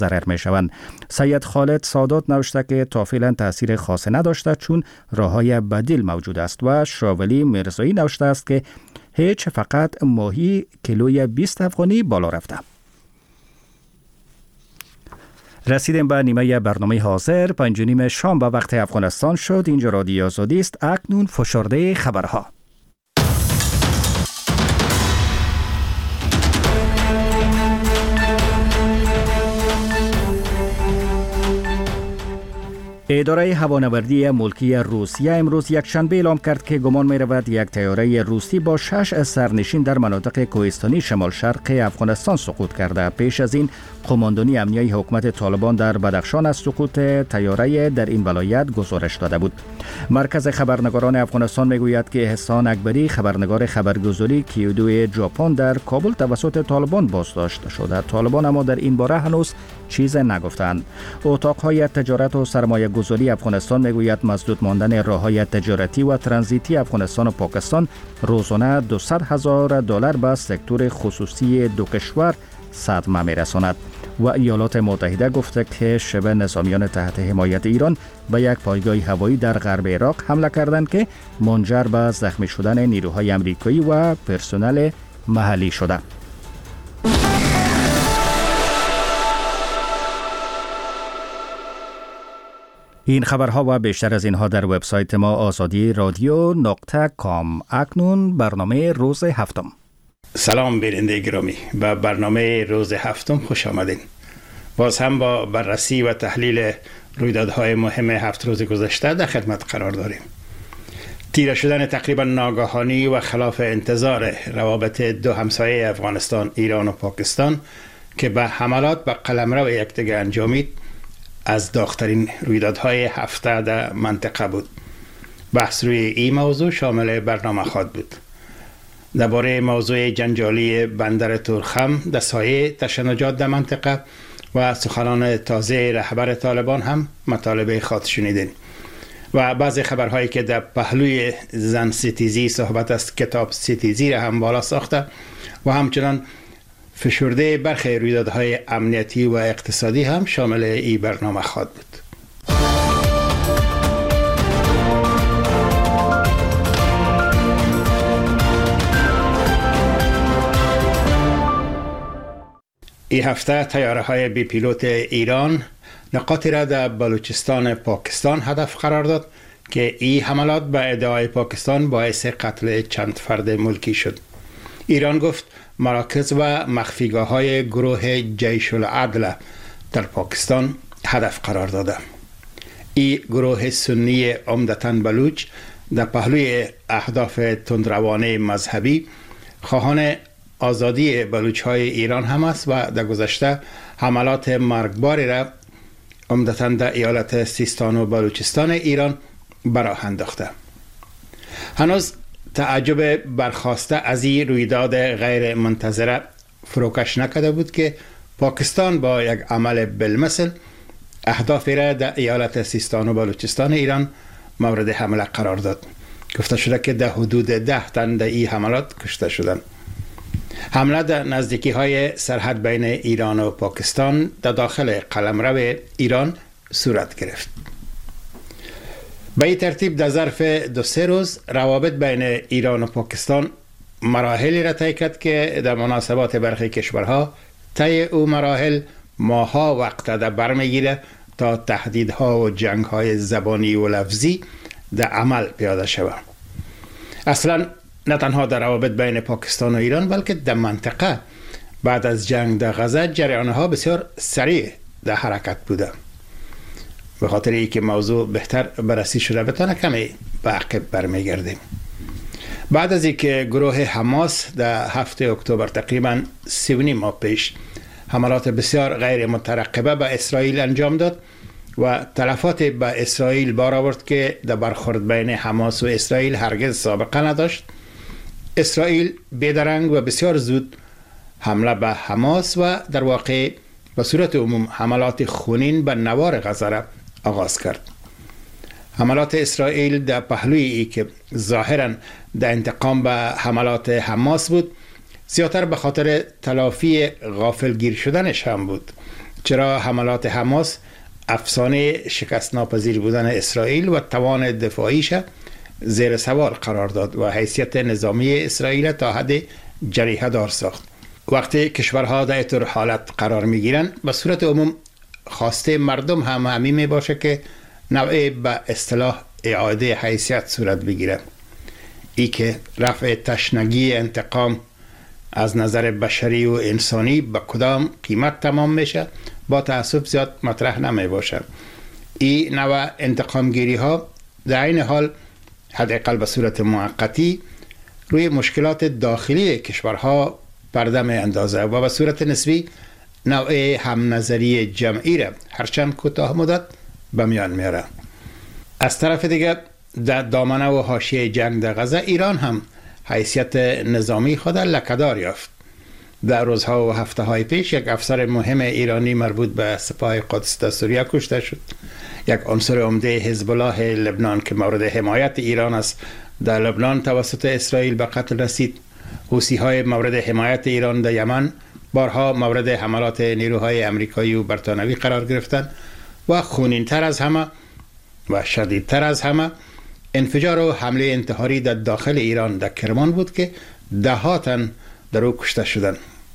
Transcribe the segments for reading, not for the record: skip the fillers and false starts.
ضرر می شوند. سید خالد سادات نوشته که تا فعلا تاثیر خاصی نداشته چون راههای بدیل موجود است و شاولی مرزایی نوشته است که هیچ، فقط ماهی کیلوی 20 افغانی بالا رفته. رسیدیم به نیمه برنامه حاضر. 5:30 شام به وقت افغانستان شد. اینجا رادیو آزادی است. اکنون فشرده خبرها. اداره هوانوردی ملکی روسیه امروز یکشنبه اعلام کرد که گمان می رود یک طیاره روسی با 6 سرنشین در مناطق کوهستانی شمال شرق افغانستان سقوط کرده. پیش از این قماندانی امنیه حکومت طالبان در بدخشان از سقوط طیاره در این ولایت گزارش داده بود. مرکز خبرنگاران افغانستان می گوید که احسان اکبری، خبرنگار خبرگزاری کیودو ژاپن، در کابل توسط طالبان بازداشت شده. طالبان اما در این باره هنوز چیز نگفتند. اتاقهای تجارت و سرمایه گذاری افغانستان میگوید مسدود ماندن راههای تجارتی و ترانزیتی افغانستان و پاکستان روزانه $200,000 به سکتور خصوصی دو کشور صدمه میرساند. و ایالات متحده گفته که شبه نظامیان تحت حمایت ایران به یک پایگاه هوایی در غرب عراق حمله کردند که منجر به زخمی شدن نیروهای آمریکایی و پرسنل محلی شده. این خبرها و بیشتر از اینها در وبسایت ما azadi.radio.com. اکنون برنامه روز هفتم. سلام بیننده گرامی، به برنامه روز هفتم خوش آمدین. باز هم با بررسی و تحلیل رویدادهای مهم 7 روز گذشته در خدمت قرار داریم. تیره شدن تقریبا ناگهانی و خلاف انتظار روابط دو همسایه افغانستان، ایران و پاکستان که به حملات به قلمرو یکدیگر انجامید از داغ‌ترین رویدادهای هفته در منطقه بود. بحث روی این موضوع شامل برنامه خواهد بود. درباره موضوع جنجالی بندر تورخم در سایه تشنجات در منطقه و سخنان تازه رهبر طالبان هم مطالب خود شنیدین. و بعضی خبرهایی که در پهلوی زن ستیزی صحبت است، کتاب ستیزی را هم بالا ساخته و همچنان فشرده برخی رویدادهای امنیتی و اقتصادی هم شامل این برنامه خواهد بود. این هفته طیاره‌های بی پیلوت ایران نقاطی را در بلوچستان پاکستان هدف قرار داد که این حملات به ادعای پاکستان باعث قتل چند فرد ملکی شد. ایران گفت مراکز و مخفیگاه‌های گروه جیش العدل در پاکستان هدف قرار داده. این گروه سنی عمدتاً بلوچ در پهلوی اهداف تندروانه مذهبی خواهان آزادی بلوچ‌های ایران هم است و در گذشته حملات مرگباری را عمدتاً در ایالت سیستان و بلوچستان ایران براه انداخته. هنوز تعجب برخاسته از این رویداد غیر منتظره فروکش نکرده بود که پاکستان با یک عمل بالمثل اهدافی را در ایالت سیستان و بلوچستان ایران مورد حمله قرار داد. گفته شده که در حدود 10 تن در این حملات کشته شدند. حمله در نزدیکی های سرحد بین ایران و پاکستان در داخل قلمرو ایران صورت گرفت. به این ترتیب در ظرف 2-3 روز روابط بین ایران و پاکستان مراحلی را طی کرد که در مناسبات برخی کشورها طی او مراحل ماها وقت در بر میگیره تا تهدیدها و جنگ‌های زبانی و لفظی در عمل پیاده شود. اصلا نه تنها در روابط بین پاکستان و ایران بلکه در منطقه بعد از جنگ در غزه جریان‌ها بسیار سریع در حرکت بوده. به خاطر اینکه موضوع بهتر بررسی شده بتونه کمی به عقب برمیگردیم. بعد از اینکه گروه حماس در 7 اکتبر تقریباً 3.5 ماه پیش حملات بسیار غیر مترقبه به اسرائیل انجام داد و تلفات به اسرائیل بار آورد که در برخورد بین حماس و اسرائیل هرگز سابقه نداشت، اسرائیل بیدرنگ و بسیار زود حمله به حماس و در واقع به صورت عموم حملات خونین به نوار غزه را آغاز کرد. حملات اسرائیل در پهلوی ای که ظاهراً در انتقام به حملات حماس بود، زیادتر به خاطر تلافی غافلگیر شدنش هم بود چرا حملات حماس افسانه شکست ناپذیر بودن اسرائیل و توان دفاعیش زیر سوال قرار داد و حیثیت نظامی اسرائیل تا حد جریحه دار ساخت. وقتی کشورها در طور حالت قرار می گیرن به صورت عموم خواسته مردم هم همین می باشه که نوعی به اصطلاح اعاده حیثیت صورت بگیره. ای که رفع تشنگی انتقام از نظر بشری و انسانی به کدام قیمت تمام میشه با تأسف زیاد مطرح نمی باشه. این نوع انتقامگیری ها در این حال حداقل به صورت موقتی روی مشکلات داخلی کشورها پرده می اندازه و به صورت نسبی نوع هم نظری جمعی را هرچند کوتاه مدت به میان میاره. از طرف دیگر در دامنه و حاشیه جنگ در غزه ایران هم حیثیت نظامی خود لکه‌دار یافت. در روزها و هفته های پیش یک افسر مهم ایرانی مربوط به سپاه قدس در سوریه کشته شد. یک عنصر عمده حزب الله لبنان که مورد حمایت ایران است در لبنان توسط اسرائیل به قتل رسید. حوثی های مورد حمایت ایران در یمن بارها مورد حملات نیروهای امریکایی و بریتانیایی قرار گرفتند و خونین‌تر از همه و شدیدتر از همه انفجار و حمله انتحاری در داخل ایران در کرمان بود که ده‌ها تن در او کشته شدند.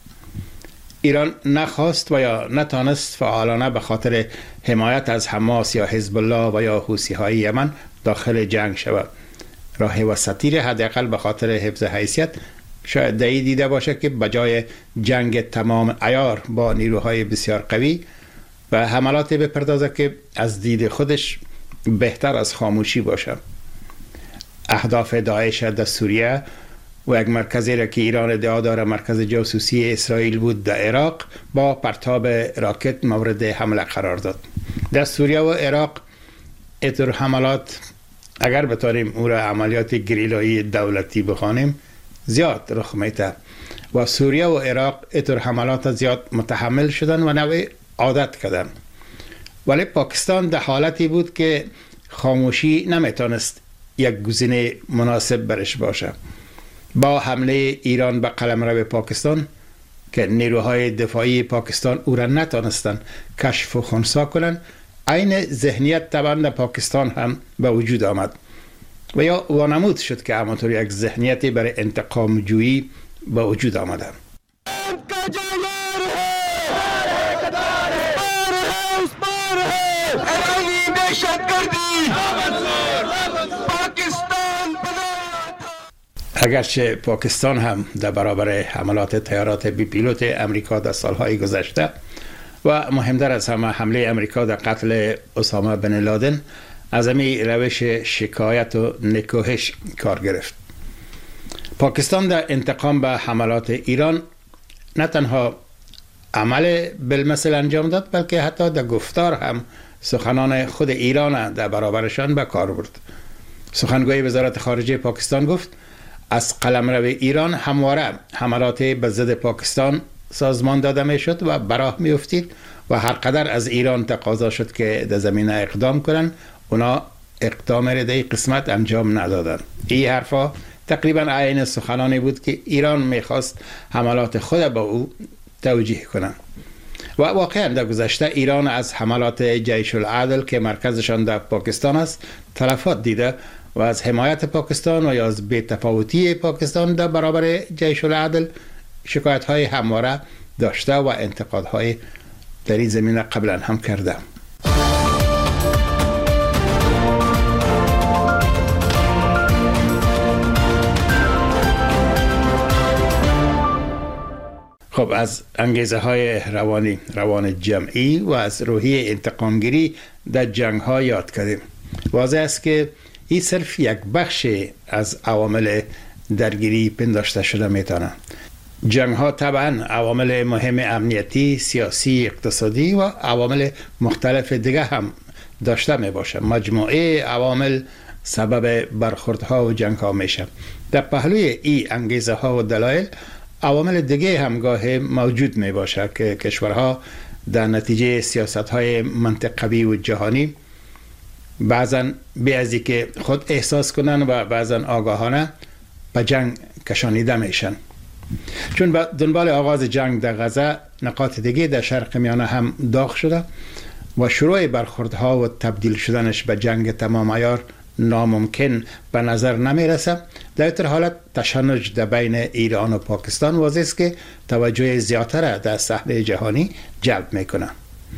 ایران نخواست و یا نتانست فعالانه به خاطر حمایت از حماس یا حزب الله و یا حوثی های یمن داخل جنگ شود. راه وسطی حداقل به خاطر حفظ حیثیت شاید دایی دیده باشه که بجای جنگ تمام عیار با نیروهای بسیار قوی و حملات بپردازه که از دید خودش بهتر از خاموشی باشه. اهداف داعش در سوریه و یک مرکزی را که ایران ادعا داره مرکز جاسوسی اسرائیل بود در عراق با پرتاب راکت مورد حمله قرار داد. در سوریه و عراق اینطور حملات اگر بتانیم او را عملیات گریلایی دولتی بخوانیم زیاد رخ میده و سوریه و عراق اینطور حملات زیاد متحمل شدن و نوع عادت کردن. ولی پاکستان در حالتی بود که خاموشی نمیتونست یک گزینه مناسب برش باشه. با حمله ایران به قلمرو پاکستان که نیروهای دفاعی پاکستان او را نتانستند کشف و خنثی کنند، عین ذهنیت طبعا پاکستان هم به وجود آمد و یا وانمود شد که همانطور یک ذهنیتی برای انتقام جویی به وجود آمده. اگرچه پاکستان هم در برابر حملات طیارات بی پیلوت امریکا در سالهای گذشته و مهمتر از همه حمله امریکا در قتل اسامه بن لادن از همین روش شکایت و نکوهش کار گرفت. پاکستان در انتقام به حملات ایران نه تنها عمل بالمثل انجام داد بلکه حتی در گفتار هم سخنان خود ایران در برابرشان به کار برد. سخنگوی وزارت خارجه پاکستان گفت از قلمرو ایران همواره حملات به ضد پاکستان سازمان داده می شد و براه می افتید و هر قدر از ایران تقاضا شد که در زمینه اقدام کنند اونا اقدام را در قسمت انجام ندادند. این حرفا تقریبا عین سخنانی بود که ایران میخواست حملات خود با او توجیه کنند. و واقعا در گذشته ایران از حملات جیش العدل که مرکزشان در پاکستان است تلفات دیده و از حمایت پاکستان و یا از بی‌تفاوتی پاکستان در برابر جیش العدل شکایت‌های همواره داشته و انتقادهای در این زمینه قبلا هم کرده. خب از انگیزه های روان جمعی و از روحیه انتقامگیری در جنگ ها یاد کردیم. واضح است که این صرف یک بخش از عوامل درگیری پنداشته شده میتونه. جنگ ها طبعا عوامل مهم امنیتی، سیاسی، اقتصادی و عوامل مختلف دیگه هم داشته می باشه. مجموعه عوامل سبب برخوردها و جنگ ها میشه. در پهلوی این انگیزه ها و دلایل عوامل دیگه هم گاهی موجود می باشه که کشورها در نتیجه سیاست های منطقوی و جهانی بعضا بی از که خود احساس کنن و بعضا آگاهانه به جنگ کشانیده میشن. چون به دنبال آغاز جنگ در غزه نقاط دیگه در شرق میانه هم داغ شده و شروع برخوردها و تبدیل شدنش به جنگ تمام عیار ناممکن به نظر نمی رسه. در این حالت تشنج در بین ایران و پاکستان واضح است که توجه زیادتر در صحنه جهانی جلب میکنه.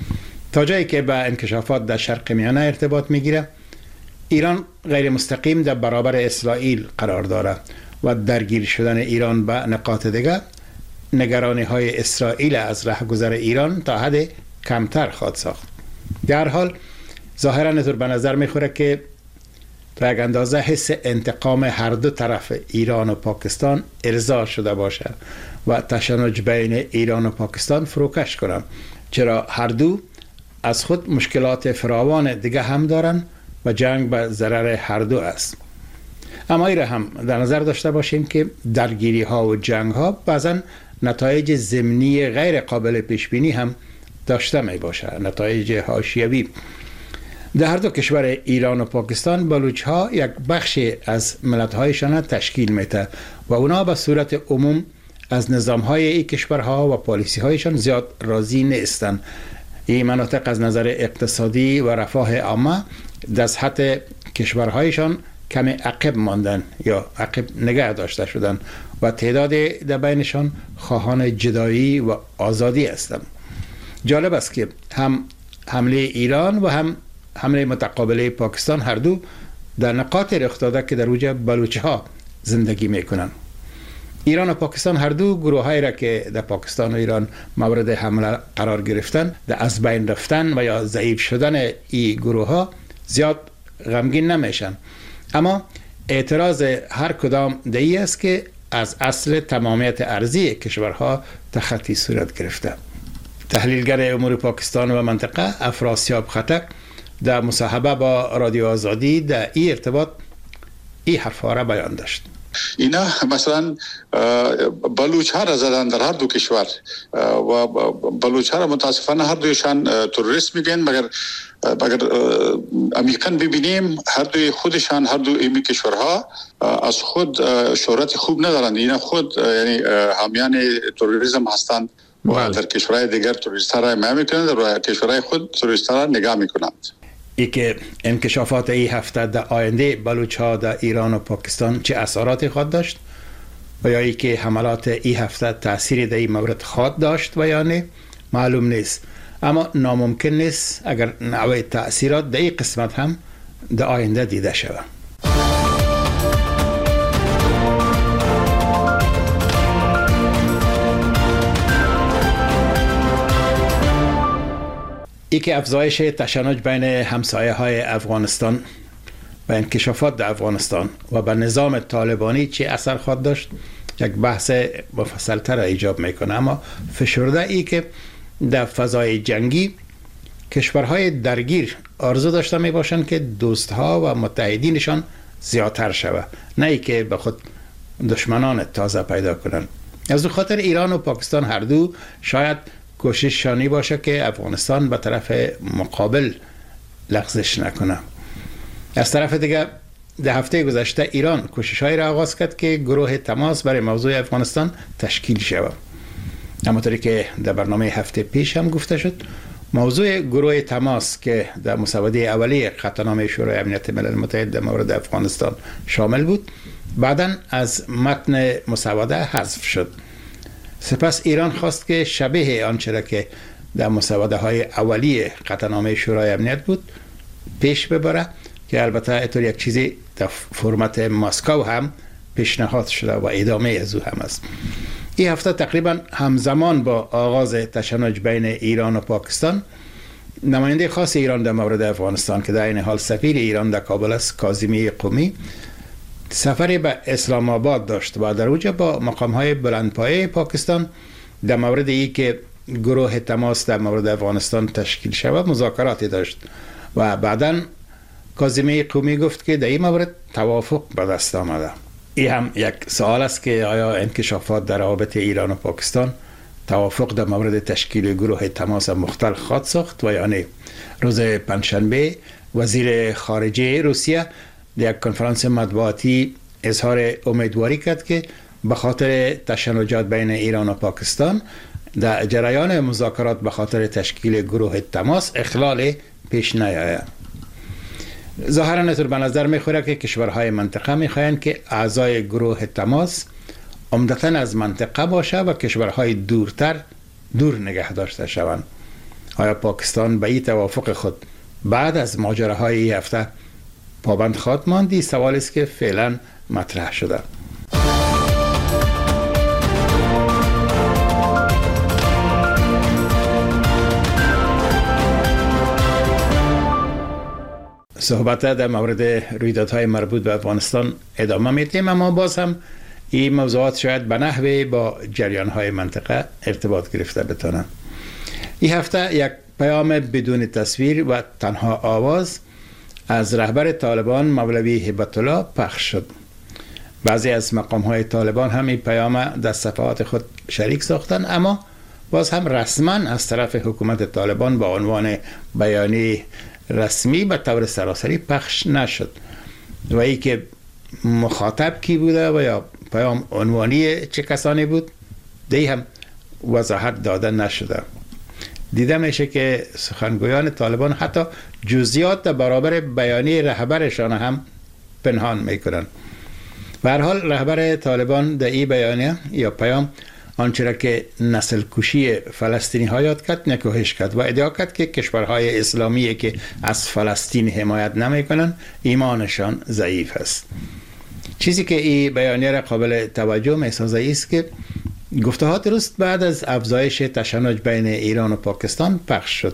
تا جایی که به انکشافات در شرق میانه ارتباط میگیره، ایران غیر مستقیم در برابر اسرائیل قرار داره و درگیر شدن ایران به نقاط دیگه نگرانی های اسرائیل از رهگذر ایران تا حد کمتر خواهد ساخت. در حال ظاهرا اینطور به نظر میخوره که تا یک اندازه حس انتقام هر دو طرف ایران و پاکستان ارضا شده باشه و تشنج بین ایران و پاکستان فروکش کنن، چرا هر دو از خود مشکلات فراوان دیگه هم دارن و جنگ به ضرر هر دو است. اما این هم در نظر داشته باشیم که درگیری ها و جنگ ها بعضا نتایج ضمنی غیر قابل پیش بینی هم داشته می باشه، نتایج حاشیوی. در هر دو کشور ایران و پاکستان بلوچ ها یک بخش از ملت هایشان تشکیل میده و اونا به صورت عموم از نظام های این کشورها و پالیسی هایشان زیاد راضی نیستند. این مناطق از نظر اقتصادی و رفاه عامه در سطح کشورهایشان کمی عقب ماندن یا عقب نگه داشته شدن و تعداد در بینشان خواهان جدایی و آزادی هستند. جالب است که هم حمله ایران و هم حمله متقابله پاکستان هر دو در نقاط رخ داده که در اوج بلوچ ها زندگی میکنن. ایران و پاکستان هر دو گروه هایی را که در پاکستان و ایران مورد حمله قرار گرفتن، در از بین رفتن و یا ضعیف شدن این گروه ها زیاد غمگین نمیشن. اما اعتراض هر کدام دهی است که از اصل تمامیت ارضی کشورها تخطی صورت گرفته. تحلیلگر امور پاکستان و منطقه افراسیاب خټک در مصاحبه با رادیو آزادی در این ارتباط این حرفا را بیان داشت. اینا مثلا بلوچ ها را زدن در هر دو کشور و بلوچ ها را متاسفانه هر دویشان تروریست میگن، مگر عمیقاً ببینیم هر دوی خودشان، هر دو این کشورها از خود شهرت خوب ندارند. اینا خود یعنی حامیان تروریسم هستند و در کشورهای دیگر تروریست ها را حمایت میکنند و کشورهای خود تروریست ها را نگاه میکنند. ای که انکشافات این هفته در آینده بلوچ ها در ایران و پاکستان چه اثراتی خواهد داشت و یا ای که حملات این هفته تأثیری در این مورد خواهد داشت و یا نه معلوم نیست. اما ناممکن نیست اگر نوع تأثیرات در این قسمت هم در آینده دیده شود. ای که افزایش تشنج بین همسایه های افغانستان و انکشافات در افغانستان و به نظام طالبانی چه اثر خواهد داشت یک بحث مفصل تر ایجاب میکنه. اما فشرده ای که در فضای جنگی کشورهای درگیر آرزو داشته می باشند که دوستها و متحدینشان زیادتر شود، نه ای که به خود دشمنان تازه پیدا کنند. از دو خاطر ایران و پاکستان هر دو شاید کوشش شانی باشه که افغانستان به طرف مقابل لغزش نکنه. از طرف دیگه در هفته گذشته ایران کوشش‌هایی را آغاز کرد که گروه تماس برای موضوع افغانستان تشکیل شود. همونطوری که در برنامه هفته پیش هم گفته شد، موضوع گروه تماس که در مسوده اولیه قطعنامه شورای امنیت ملل متحد در مورد افغانستان شامل بود، بعداً از متن مسوده حذف شد. سپس ایران خواست که شبیه آنچه را که در مسوده های اولیه قطعنامه شورای امنیت بود پیش ببره، که البته اینطور یک چیزی در فرمت مسکو هم پیشنهاد شده و ادامه از او هم است. این هفته تقریبا همزمان با آغاز تشنج بین ایران و پاکستان، نماینده خاص ایران در مورد افغانستان که در این حال سفیر ایران در کابل است، کاظمی قمی، سفری به اسلام آباد داشت و در اونجا با مقام‌های بلندپایه پاکستان در مورد ای که گروه تماس در مورد افغانستان تشکیل شود مذاکراتی داشت و بعداً کاظمی قمی گفت که در این مورد توافق به دست آمده. این هم یک سوال است که آیا انکشافات در روابط ایران و پاکستان توافق در مورد تشکیل گروه تماس مختل خواهد ساخت و یا نه؟ روز پنجشنبه وزیر خارجه روسیه در یک کنفرانس مطبوعاتی اظهار امیدواری کرد که به خاطر تشنجات بین ایران و پاکستان در جریان مذاکرات به خاطر تشکیل گروه تماس اخلال پیش نیاید. ظاهرا اینطور به نظر میخوره که کشورهای منطقه میخواهند که اعضای گروه تماس عمدتاً از منطقه باشه و کشورهای دورتر دور نگه داشته شوند. آیا پاکستان به این توافق خود بعد از ماجراهای این هفته پابند خواهد ماند؟ سوالی است که فعلا مطرح شده. صحبت در مورد رویدادهای مربوط به افغانستان ادامه میدیم، اما باز هم این موضوعات شاید به نحوی با جریانهای منطقه ارتباط گرفته بتونن. این هفته یک پیام بدون تصویر و تنها آواز از رهبر طالبان مولوی هبت الله پخش شد. بعضی از مقام‌های طالبان هم این پیام در صفحات خود شریک ساختن، اما باز هم رسما از طرف حکومت طالبان با عنوان بیانیه رسمی به طور سراسری پخش نشد و ای که مخاطب کی بوده و یا پیام عنوانی چه کسانی بود دی هم وضاحت داده نشده. دیده میشه که سخنگویان طالبان حتی جزئیات در برابر بیانیه رهبرشان هم پنهان میکنن. به هر حال رهبر طالبان در این بیانیه یا پیام آنچه را که نسل کشی فلسطینی ها یاد کرد نکوهش کرد و ادعا کرد که کشورهای اسلامی که از فلسطین حمایت نمی کنند ایمانشان ضعیف است. چیزی که این بیانیه را قابل توجه می سازه است که گفته ها درست بعد از افزایش تشنج بین ایران و پاکستان پخش شد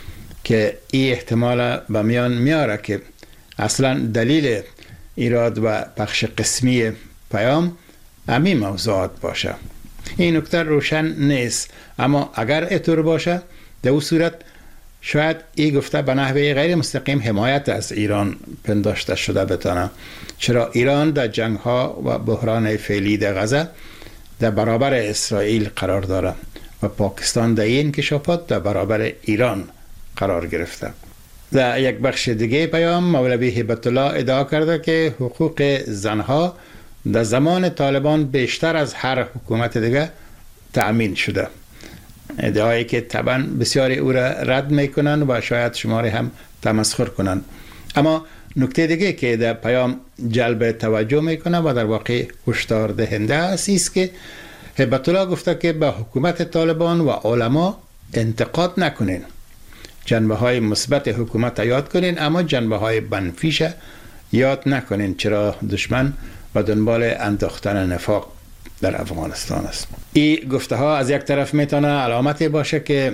که این احتمال به میان میاره که اصلا دلیل ایراد و پخش قسمی پیام همین موضوعات باشه. این نکته روشن نیست، اما اگر اینطور باشه در اون صورت شاید این گفته به نحوه غیر مستقیم حمایت از ایران پنداشته شده بتانه، چرا ایران در جنگ ها و بحران فعلی در غزه در برابر اسرائیل قرار داره و پاکستان در این انکشافات در برابر ایران قرار گرفته. در یک بخش دیگه پیام مولوی هبت الله ادعا کرده که حقوق زنها در زمان طالبان بیشتر از هر حکومت دیگه تأمین شده. ادعایی که طبعا بسیاری او را رد میکنن و شاید شماری هم تمسخر کنن. اما نکته دیگه که در پیام جلب توجه میکنه و در واقع هشدار دهنده است که هبت الله گفته که به حکومت طالبان و علما انتقاد نکنین. جنبه های مثبت حکومت یاد کنین، اما جنبه های منفیش یاد نکنین، چرا دشمن و دنبال انداختن نفاق در افغانستان است. این گفته ها از یک طرف میتونه علامتی باشه که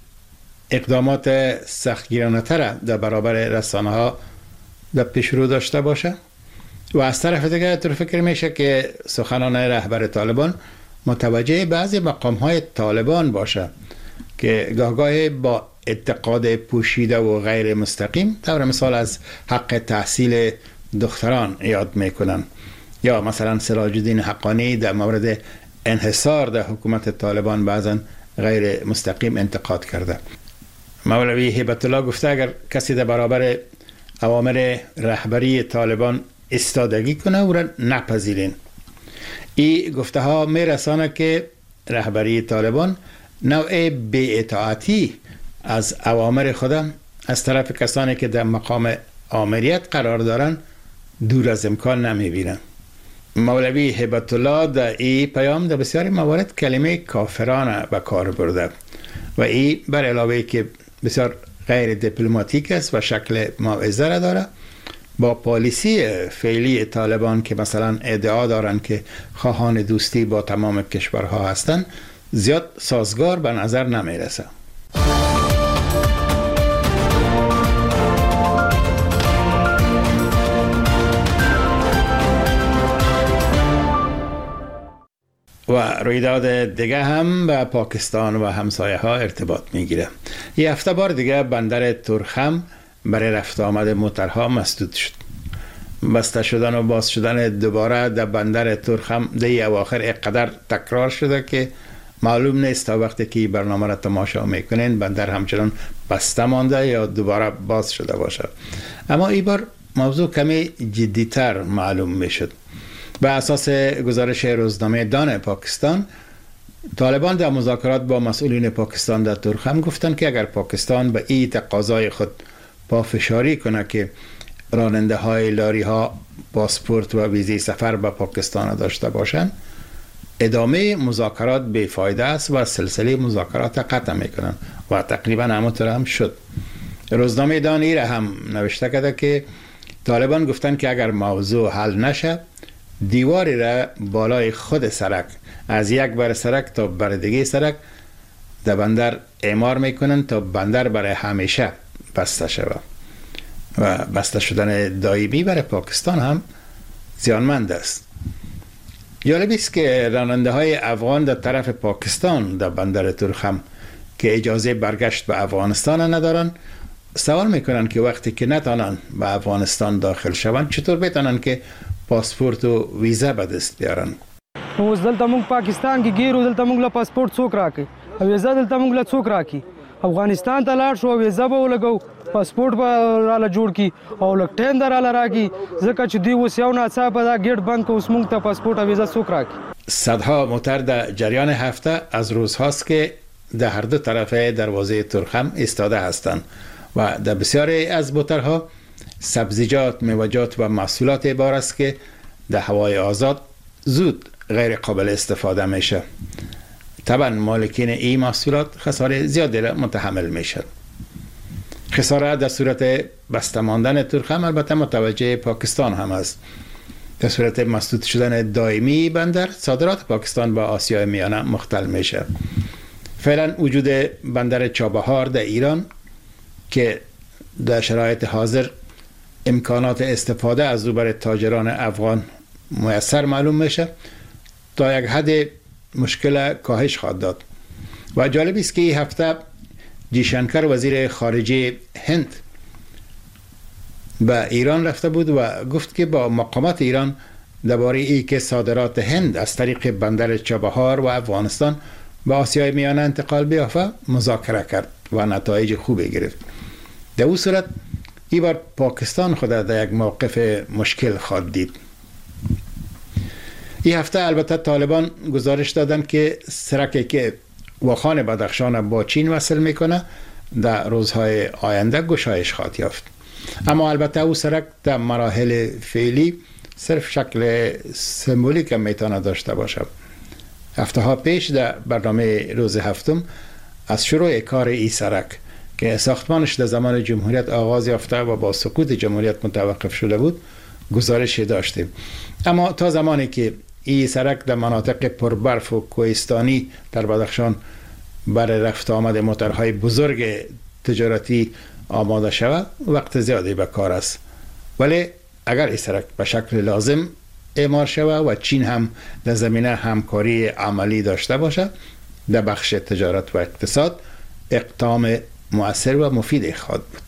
اقدامات سختگیرانه تر در برابر رسانه ها در پیش رو داشته باشه و از طرف دیگه طور فکر میشه که سخنان رهبر طالبان متوجه بعضی مقام های طالبان باشه که گاهگاه با اعتقاد پوشیده و غیر مستقیم طور مثال از حق تحصیل دختران یاد میکنن، یا مثلا سراج الدین حقانی در مورد انحصار در حکومت طالبان بعضا غیر مستقیم انتقاد کرده. مولوی هبت الله گفته اگر کسی در برابر اوامر رهبری طالبان استادگی کنه او را نپذیرین. این گفته ها میرسانه که رهبری طالبان نوع بی‌اطاعتی از اوامر خودم از طرف کسانی که در مقام آمریت قرار دارن دور از امکان نمیبینن. مولوی هبت الله در این پیام در بسیاری موارد کلمه کافرانه به کار برده و این بر علاوه که بسیار غیر دیپلماتیک است و شکل موعظه را داره با پالیسی فعلی طالبان که مثلا ادعا دارن که خواهان دوستی با تمام کشورها هستند زیاد سازگار به نظر نمیرسه. و رویداد دیگه هم به پاکستان و همسایه ها ارتباط میگیره. یه هفته بار دیگه بندر ترخم برای رفت آمد موترها مسدود شد. بسته شدن و باز شدن دوباره در بندر ترخم در اواخر اقدر تکرار شده که معلوم نیست تا وقتی که برنامه را تماشا میکنین بندر همچنان بسته مانده یا دوباره باز شده باشه. اما این بار موضوع کمی جدیتر معلوم میشد. به اساس گزارش روزنامه دان پاکستان طالبان در مذاکرات با مسئولین پاکستان در تورخم گفتند که اگر پاکستان به این تقاضای خود پافشاری کنه که راننده های لاری ها پاسپورت و ویزه سفر به پاکستان داشته باشند، ادامه مذاکرات بیفایده است و سلسله مذاکرات قطع میکنن و تقریبا همونطور هم شد. روزنامه دانی را هم نوشته کرده که طالبان گفتن که اگر موضوع حل نشه، دیواری را بالای خود سرک از یک بر سرک تا بر دیگه سرک در بندر اعمار میکنن تا بندر برای همیشه بسته شود و بسته شدن دائمی برای پاکستان هم زیانمند است. جالب است که راننده های افغان در طرف پاکستان در بندر تورخم که اجازه برگشت به افغانستان ندارن، سوال میکنن که وقتی که نتانن به افغانستان داخل شوند چطور بتانن که پاسپورت و ویزا به دست بیارن. اوس دلته موږ پاکستان کې ګیرو، دلته موږ له پاسپورت څوک راکړي او ویزا دلته موږ له څوک راکړي. افغانستان ته لاړ شو، ویزا به ولګو، پاسپورت به راله جوړ کی او لږ ټایم در راله راکړي، ځکه چې دوی اوس یو ناڅاپه دا ګیټ بند که اوس موږ ته پاسپورت او ویزا څوک راکړي. صدها موتر در جریان هفته از روزهاست که در هر دو طرف دروازه تورخم ایستاده هستند و در بسیاری از موترها سبزیجات، میوه‌جات و محصولات بار است که در هوای آزاد زود غیر قابل استفاده میشه. طبعا مالکین این محصولات خساره زیادی را متحمل میشن. خساره در صورت بسته ماندن تورخم البته متوجه پاکستان هم است. در صورت مسدود شدن دائمی بندر، صادرات پاکستان به آسیای میانه مختل میشه. فعلا وجود بندر چابهار در ایران که در شرایط حاضر امکانات استفاده از او برای تاجران افغان میسر معلوم میشه، تا یک حد مشکل کاهش خواهد داد. و جالب است که این هفته جیشنکر وزیر خارجه هند به ایران رفته بود و گفت که با مقامات ایران درباره ای که صادرات هند از طریق بندر چابهار و افغانستان به آسیای میانه انتقال بیافته مذاکره کرد و نتایج خوبی گرفت. در او صورت این بار پاکستان خود در یک موقف مشکل خواهد دید. این هفته البته طالبان گزارش دادند که سرکی که واخان بدخشان با چین وصل میکنه در روزهای آینده گشایش خواهد یافت. اما البته او سرک در مراحل فعلی صرف شکل سمبولیک میتونه داشته باشه. هفته ها پیش در برنامه روز هفتم از شروع کار این سرک که ساختمانش در زمان جمهوریت آغاز یافته و با سقوط جمهوریت متوقف شده بود گزارشی داشتیم. اما تا زمانی که این سرک در مناطق پربرف و کوهستانی در بدخشان برای رفت آمد موترهای بزرگ تجارتی آماده شود وقت زیادی به کار است. ولی اگر این سرک به شکل لازم اعمار شود و چین هم در زمینه همکاری عملی داشته باشد، در بخش تجارت و اقتصاد اقدام مؤثر و مفید خواهد بود.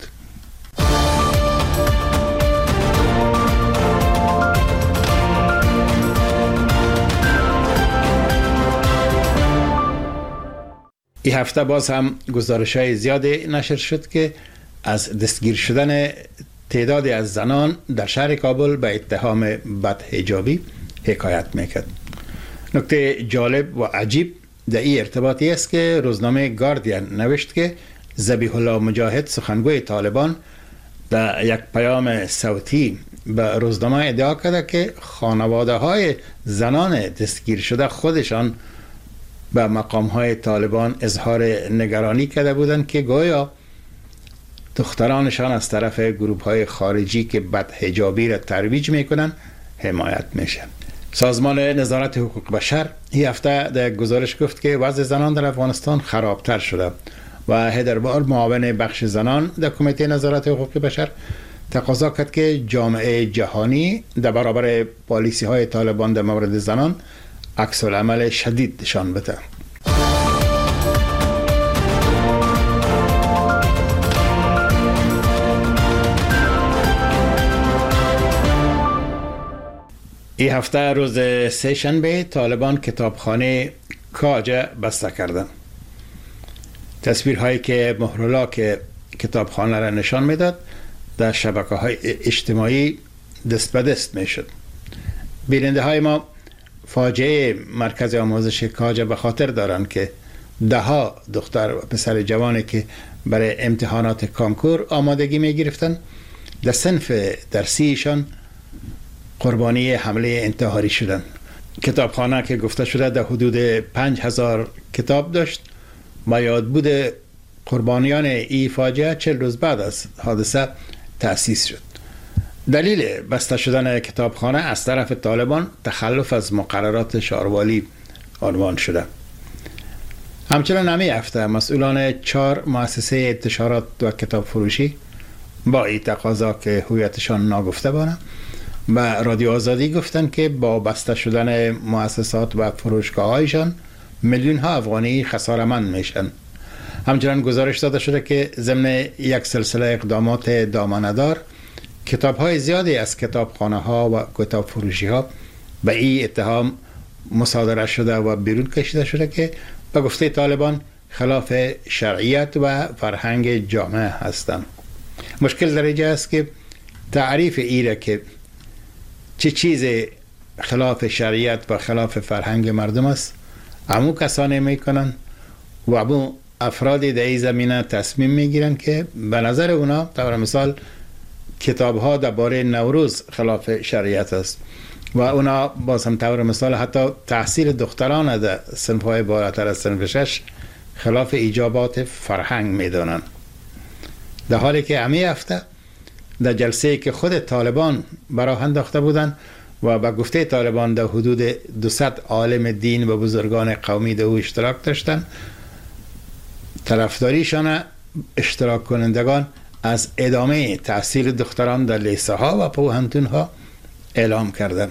این هفته باز هم گزارش‌های زیادی نشر شد که از دستگیر شدن تعدادی از زنان در شهر کابل به اتهام بدحجابی حکایت میکرد. نکته جالب و عجیب در این ارتباطی است که روزنامه گاردین نوشت که ذبیح الله مجاهد سخنگوی طالبان در یک پیام صوتی به روزنامه ادعا کرده که خانواده های زنان دستگیر شده خودشان به مقام های طالبان اظهار نگرانی کرده بودند که گویا دخترانشان از طرف گروه های خارجی که بدحجابی را ترویج میکنن حمایت میشه. سازمان نظارت حقوق بشر این هفته در گزارش گفت که وضع زنان در افغانستان خرابتر شده و هدربار معاون بخش زنان در کمیته نظارت حقوق بشر تقاضا کرد که جامعه جهانی در برابر پالیسی های طالبان در مورد زنان عکس العمل شدید نشان بده. این هفته روز سه شنبه طالبان کتابخانه کاج بسته کردند. تصویرهایی که مهرلاک کتابخانه را نشان میداد در شبکه‌های اجتماعی دست به دست میشد. بیننده های ما فاجعه مرکز آموزش کاج به خاطر دارن که دهها دختر و پسر جوانی که برای امتحانات کانکور آمادگی می گرفتن در صنف درسیشان قربانی حمله انتحاری شدن. کتابخانه که گفته شده در حدود 5000 کتاب داشت و یاد بود قربانیان این فاجعه 40 روز بعد از حادثه تأسیس شد. دلیل بسته شدن کتابخانه از طرف طالبان تخلف از مقررات شهروالی عنوان شده. همچنان همین هفته مسئولان 4 مؤسسه انتشارات و کتاب فروشی با این تقاضا که هویتشان ناگفته بانه و رادیو آزادی گفتن که با بسته شدن مؤسسات و فروشگاه هایشان میلیون ها افغانی خسارمند میشن. همچنان گزارش داده شده که ضمن یک سلسله اقدامات دامنه‌دار کتاب های زیادی از کتابخانه ها و کتاب فروشی ها به این اتهام مصادره شده و بیرون کشیده شده که به گفته طالبان خلاف شرعیت و فرهنگ جامعه هستند. مشکل در اینجا است که تعریف ایره که چه چیز خلاف شریعت و خلاف فرهنگ مردم است همون کسانی میکنن و همون افرادی در این زمینه تصمیم میگیرن که به نظر اونا طور مثال کتاب ها درباره نوروز خلاف شریعت است و اونا باز هم طور مثال حتی تحصیل دختران در صنف های بالاتر از صنف 6 خلاف ایجابات فرهنگ میدونن. در حالی که همین هفته در جلسه که خود طالبان براه انداخته بودن و به گفته طالبان در حدود 200 عالم دین و بزرگان قومی در او اشتراک داشتن، طرفداریشان اشتراک کنندگان از ادامه تحصیل دختران در لیسه ها و پوهنتون ها اعلام کردن.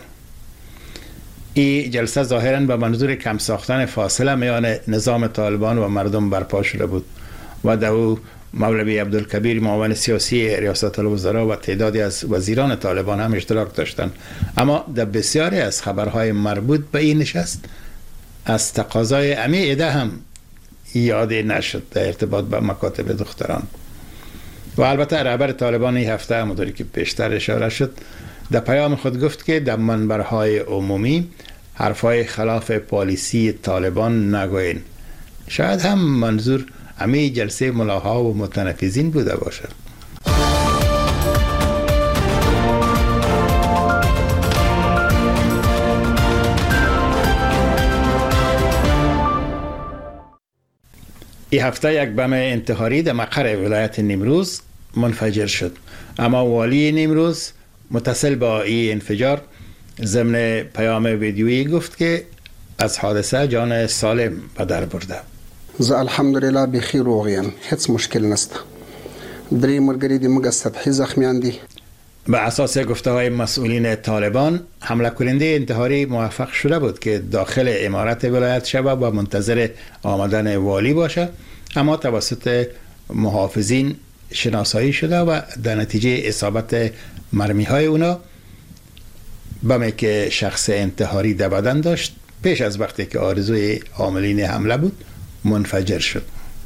این جلسه ظاهراً به منظور کم ساختن فاصله میان نظام طالبان و مردم برپا شده بود و در او مولوی عبدالکبیر معاون سیاسی ریاست الوزراء و تعدادی از وزیران طالبان هم اشتراک داشتند. اما در بسیاری از خبرهای مربوط به این نشست از تقاضای امی عده هم یاد نشد در ارتباط با مکاتب دختران. و البته رهبر طالبان این هفته همونطوری که پیشتر اشاره شد در پیام خود گفت که در منبرهای عمومی حرفهای خلاف پالیسی طالبان نگوین. شاید هم منظور همه جلسه ملاها و متنفذین بوده باشد. این هفته یک بم انتحاری در مقر ولایت نیمروز منفجر شد، اما والی نیمروز متصل با این انفجار ضمن پیام ویدیویی گفت که از حادثه جان سالم به در برده. زه الحمدلله بخیر روغیم، هیچ مشکل نسته. دری مرگری دی مگه سطحی زخمیان دی. به اساس گفته های مسئولین طالبان حمله کننده انتحاری موفق شده بود که داخل امارت ولایت شود و منتظر آمدن والی باشه، اما توسط محافظین شناسایی شده و در نتیجه اصابت مرمی های اونا بمی که شخص انتحاری در بدن داشت پیش از وقتی که آرزوی عاملین حمله بود منفجر شد.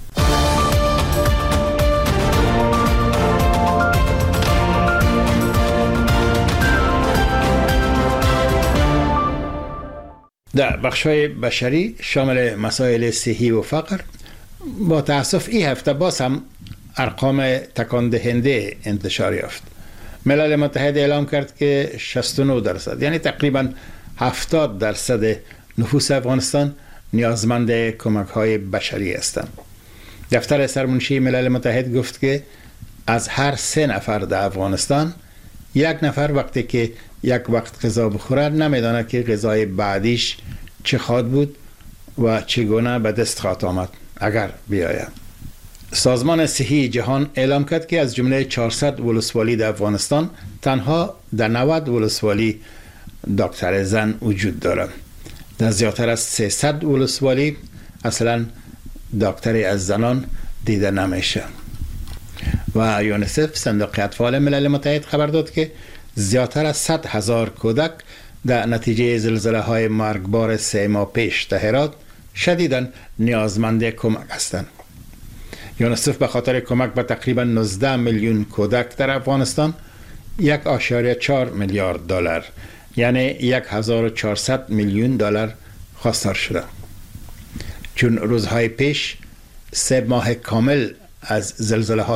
در بخش‌های بشری شامل مسائل صحی و فقر با تأسف این هفته باز هم ارقام تکان دهنده انتشار یافت. ملل متحد اعلام کرد که 69% یعنی تقریبا 70% نفوس افغانستان نیازمند کمک‌های بشری هستند. دفتر سرمنشی ملل متحد گفت که از هر 3 نفر در افغانستان 1 نفر وقتی که یک وقت غذا بخوره نمیدانه که غذای بعدیش چه خواهد بود و چگونه به دست خواهد آمد اگر بیاید. سازمان صحی جهان اعلام کرد که از جمله 400 ولسوالی در افغانستان تنها در 90 ولسوالی دکتر زن وجود دارد. در زیادتر از 300 ولسوالی اصلا دکتری از زنان دیده نمیشه. و یونیسف صندوق اطفال ملل متحد خبر داد که زیادتر از 100,000 کودک در نتیجه زلزله های مرگبار 3 ماه پیش در هرات شدیداً نیازمند کمک هستند. یونیسف به خاطر کمک به تقریبا 19 میلیون کودک در افغانستان 1.4 میلیارد دلار یعنی 1400 میلیون دلار خواستار شده. چون روزهای پیش 3 ماه کامل از زلزله ها